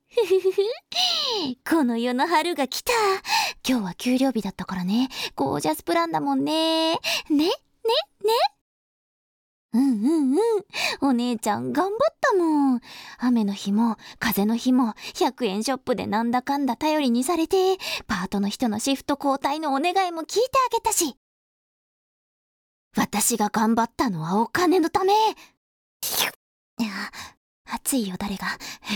ふふふふ。この世の春が来た。今日は給料日だったからね。ゴージャスプランだもんね。ね、ね、ね。うんうんうん。お姉ちゃん頑張ったもん。雨の日も風の日も100円ショップでなんだかんだ頼りにされて、パートの人のシフト交代のお願いも聞いてあげたし。私が頑張ったのはお金のため。いや、暑いよ誰が。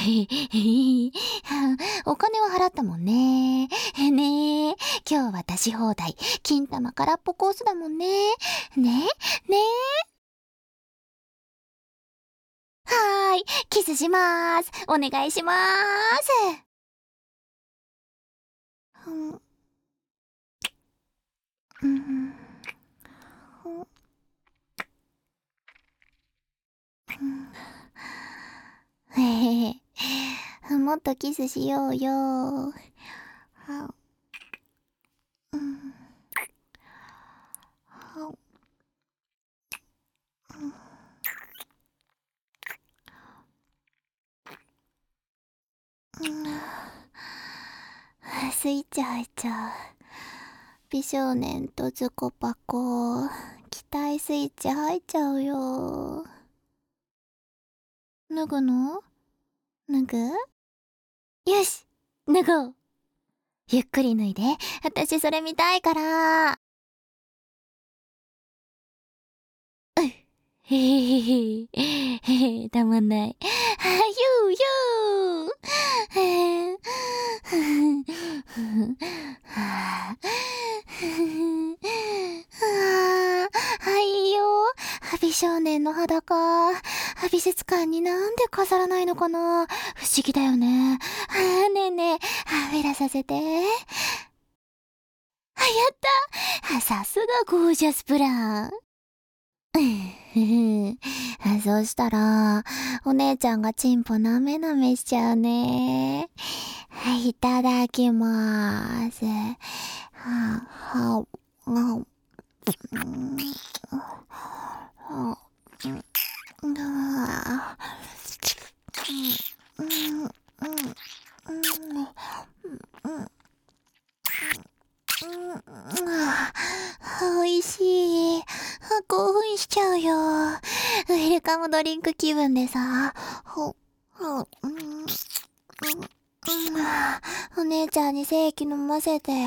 お金は払ったもんね。ねえ、今日は出し放題、金玉空っぽコースだもんね。ねえ、ねえ。はーい、キスしまーす。お願いしまーす。うん、うん、へへへ。もっとキスしようよ。はうん、はうんスイッチ入っちゃう。美少年とズコパコ。期待スイッチ入っちゃうよ。脱ぐの？脱ぐ？よし、脱ごう。ゆっくり脱いで。私それ見たいから。へへへへ。へへ、たまんない。はゆうゆう。へははいよ。美少年の裸。美術館になんで飾らないのかな。不思議だよね。ねえねえ、フェラさせて。やった。さすがゴージャスプラン。そうしたら、お姉ちゃんがチンポなめなめしちゃうね。いただきまーす。は、は、は、おいしい。興奮しちゃうよ。ウェルカムドリンク気分でさ。お姉ちゃんに正規飲ませてよ。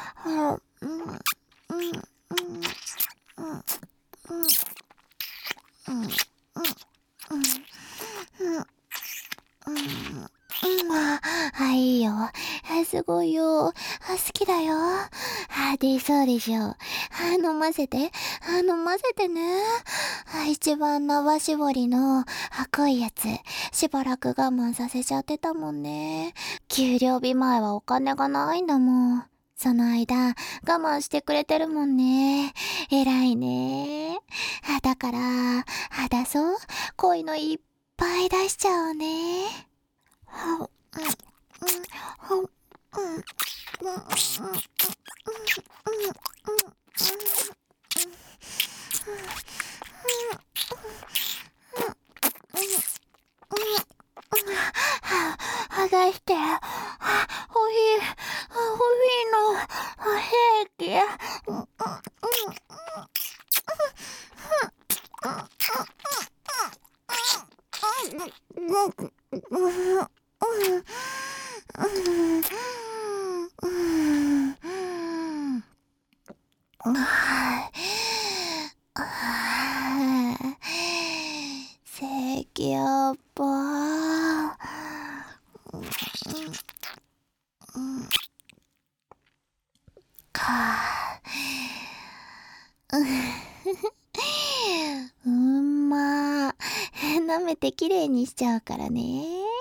いいよ。すごいよ。好きだよ。で、そうでしょう。飲ませて。飲ませてね。一番生絞りの濃いやつ。しばらく我慢させちゃってたもんね。給料日前はお金がないんだもん。その間、我慢してくれてるもんね。偉いね。だから、出そう。恋のいっぱい出しちゃおうね。剥がして。欲しい。欲しいの。平気やっぱ。かうんま舐めてきれいにしちゃうからね。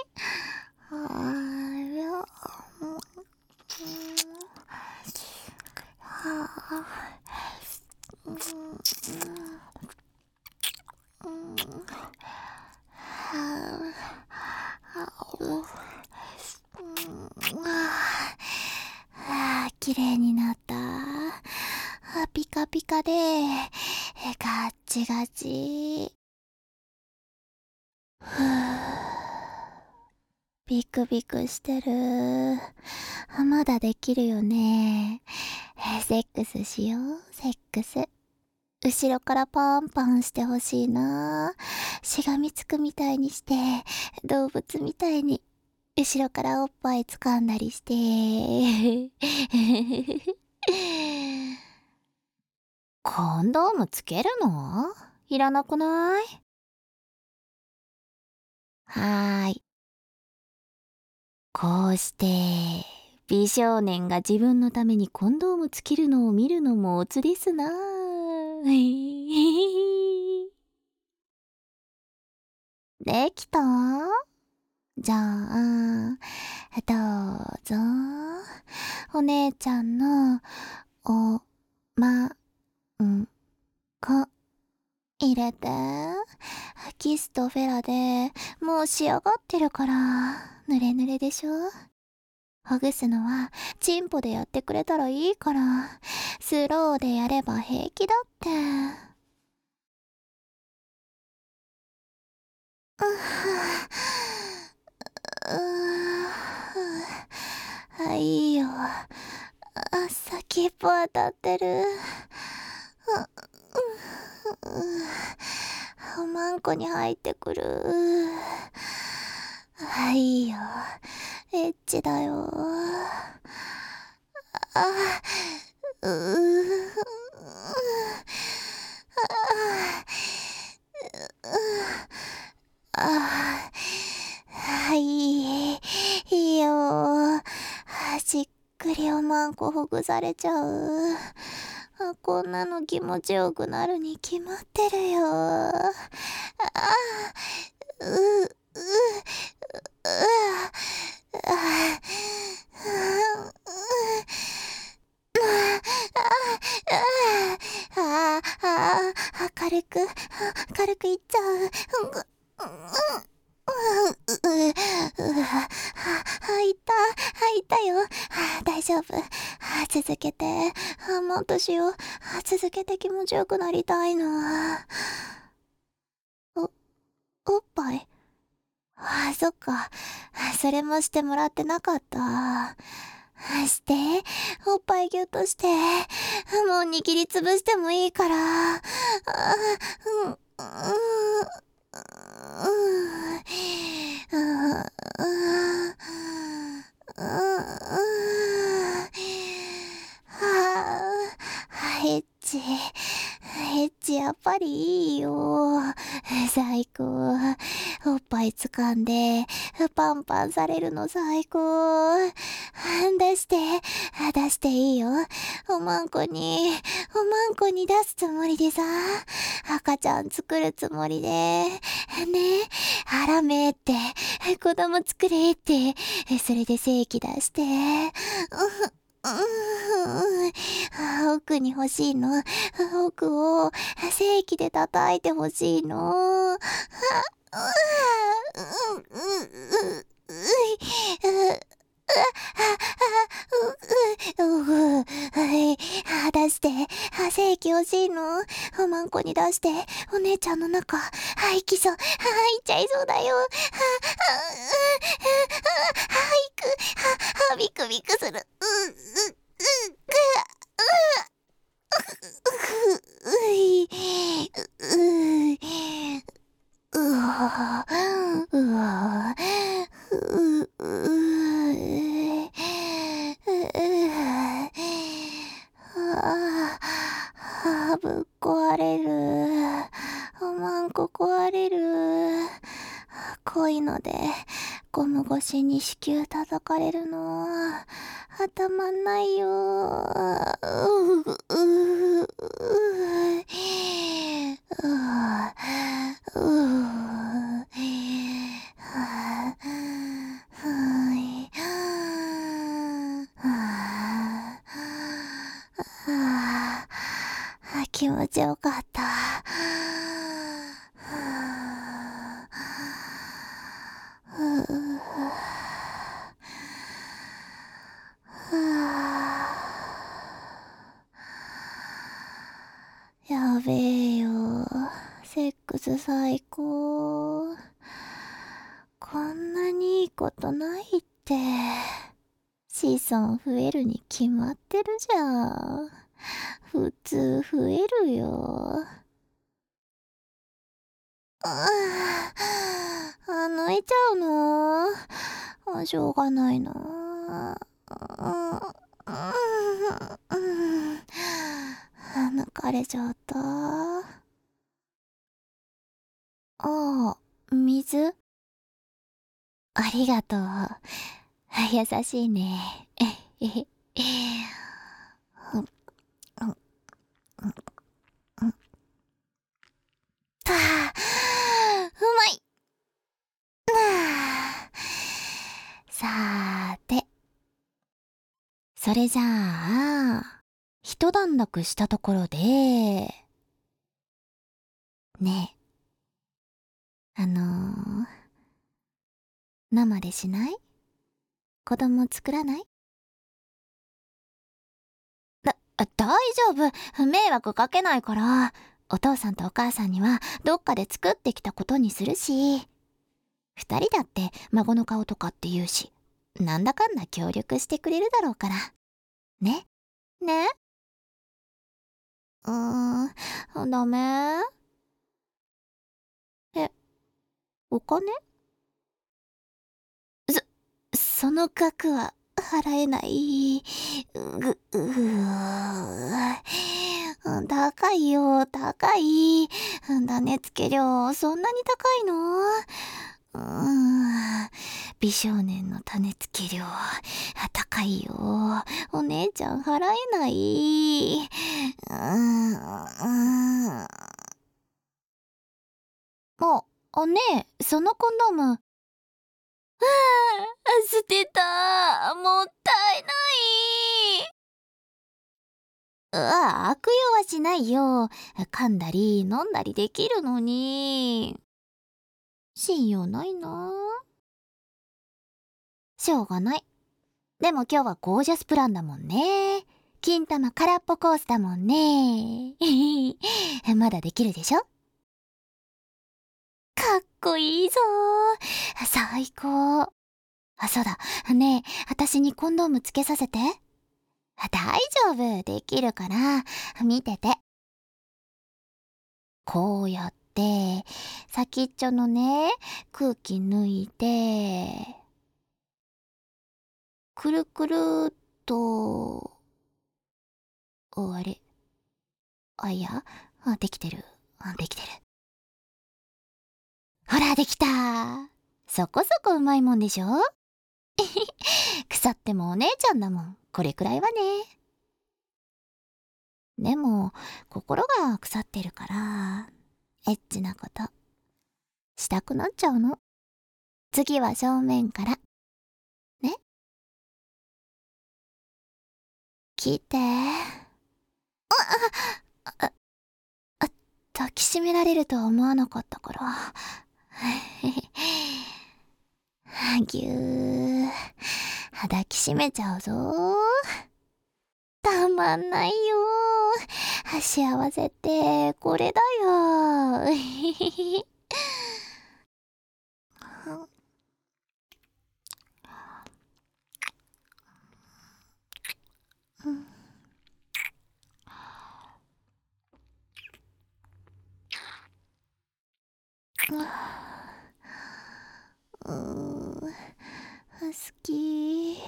きれいになった。ピカピカでガッチガチ。ふぅビクビクしてる。まだできるよね。セックスしよう、セックス。後ろからパンパンしてほしいな。しがみつくみたいにして、動物みたいに、後ろからおっぱい掴んだりして。コンドームつけるの？いらなくない？はーい。こうして、美少年が自分のためにコンドームつけるのを見るのもおつですな。できた？じゃあ、どうぞ。お姉ちゃんの、お、ま、ん、こ、入れて。キスとフェラでもう仕上がってるから、濡れ濡れでしょ？ほぐすのはチンポでやってくれたらいいから、スローでやれば平気だって。いいよ。先っぽ当たってる。おまんこに入ってくる。いいよ。エッチだよ。あ、うー、あ、いいよ。しっくりおまんこほぐされちゃう。こんなの気持ちよくなるに決まってるよ。う、う、軽くいっちゃう。いたよ。大丈夫。続けて。もっとしよう。続けて気持ちよくなりたいの。おっぱい？そっか。それもしてもらってなかった。して。おっぱいぎゅっとして。もう握りつぶしてもいいから。エッチ。エッチやっぱりいいよ。最高。おっぱい掴んで、パンパンされるの最高。出して、出していいよ。おまんこに出すつもりでさ、赤ちゃん作るつもりで、ね、腹めって、子供作れって、それで精液出して、奥に欲しいの。奥を正規で叩いて欲しいの。出して。正規欲しいの。おまんこに出して。お姉ちゃんの中。行きそう。行っちゃいそうだよ。ビクビクする。ぶっ壊れる。おまんこ壊れる。こいので、ゴム越しに子宮叩かれるの。たまんないよ。気持ちよかった。やべえよ。セックス最高。こんなにいいことことないって。子孫増えるに決まってるじゃん。普通増えるよ。抜いちゃうの？しょうがないな。抜かれちゃった。水？ありがとう。優しいね。うまい。さーて。それじゃあ、一段落したところで、ねえ、生でしない？子供作らない？大丈夫。迷惑かけないから。お父さんとお母さんにはどっかで作ってきたことにするし。二人だって孫の顔とかって言うし、なんだかんだ協力してくれるだろうから。ね？ね？ダメ？え、お金？その額は払えない。高いよ、高い。種付け料、そんなに高いの？美少年の種付け料、高いよ。お姉ちゃん払えない。ねえ、そのコンドーム。捨てた。もったいない。悪用はしないよ。噛んだり飲んだりできるのに。信用ないな。しょうがない。でも今日はゴージャスプランだもんね。金玉空っぽコースだもんね。まだできるでしょ？かっこいいぞ。最高。そうだ。ねえ、私にコンドームつけさせて。大丈夫。できるから。見てて。こうやって、先っちょのね、空気抜いて、くるくるっと、あれ。いや、できてる。できてる。ほら、できた。そこそこうまいもんでしょ？腐ってもお姉ちゃんだもん。これくらいはね。でも、心が腐ってるから、エッチなことしたくなっちゃうの。次は正面から。ね？聞いて。抱きしめられるとは思わなかったから。ぎゅー。抱きしめちゃうぞ。たまんないよ。幸せってこれだよ。好き。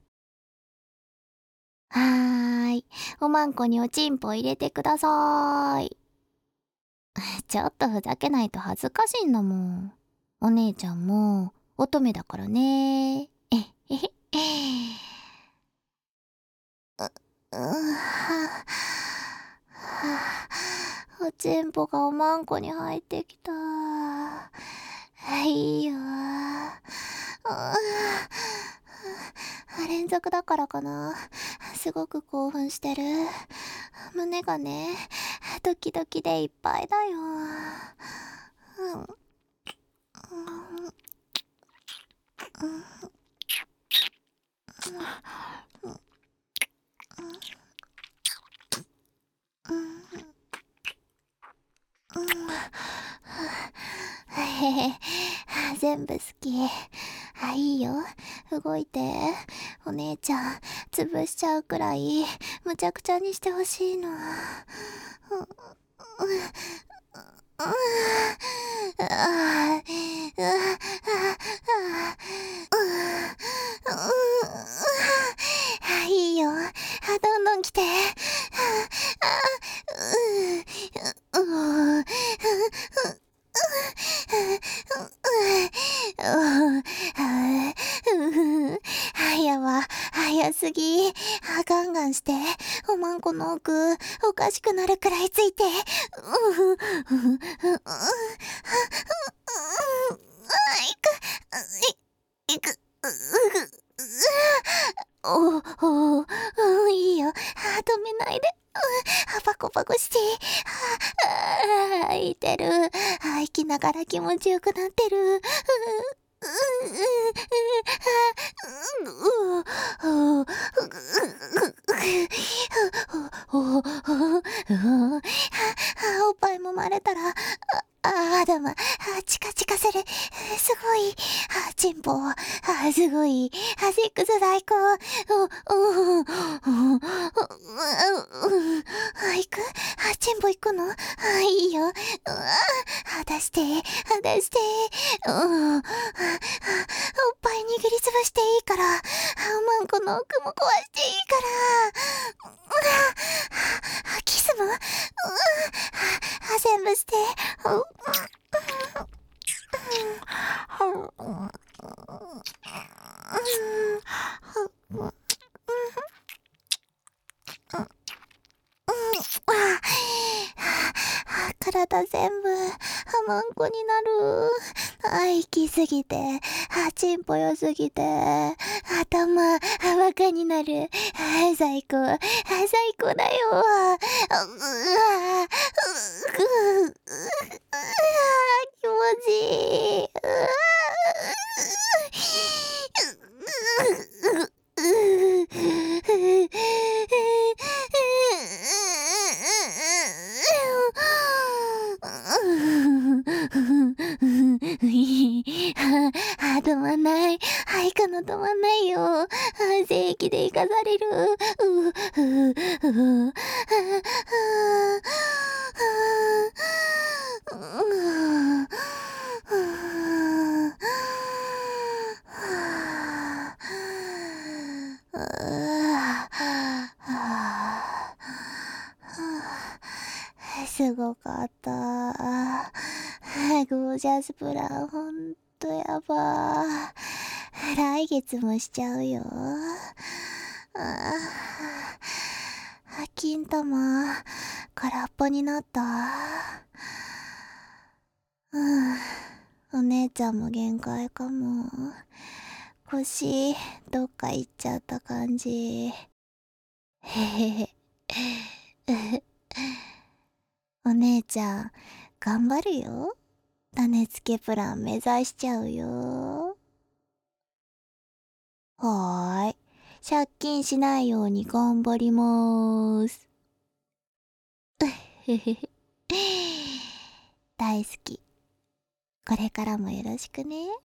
おまんこにおちんぽ入れてください。ちょっとふざけないと恥ずかしいんだもん。お姉ちゃんも乙女だからね。おちんぽがおまんこに入ってきた。いいよ。連続だからかな。すごく興奮してる。胸がね、ドキドキでいっぱいだよ。全部好き。 いいよ。動いて。お姉ちゃん、潰しちゃうくらい、むちゃくちゃにしてほしいの。いいよ。どんどん来て。やば、早すぎ。ガンガンして。おまんこの奥、おかしくなるくらいついて。いく、いいよ。止めないで。パコパコして。いてる。息ながら気持ちよくなってる。おっぱい揉まれたら、でも、チカチカする。すごい。チンポ。すごい。セックス最高。行く？チンポ行くの？いいよ。出して。出して。おっぱい握りつぶしていいから。マンコの奥も壊していいから。キスも？全部して。体全部マンコになる。行きすぎて、チンポ良すぎて、頭バカになる。最高。最高だよ。気持ちいい。止まんない。行くの止まんないよ。正規で行かされる。すごかった。ゴージャスプラン、ほんとやば。来月もしちゃうよ。金玉、空っぽになった。お姉ちゃんも限界かも。腰、どっか行っちゃった感じ。へへへ。お姉ちゃん、頑張るよ。種付けプラン目指しちゃうよ。はーい。借金しないように頑張りまーす。大好き。これからもよろしくね。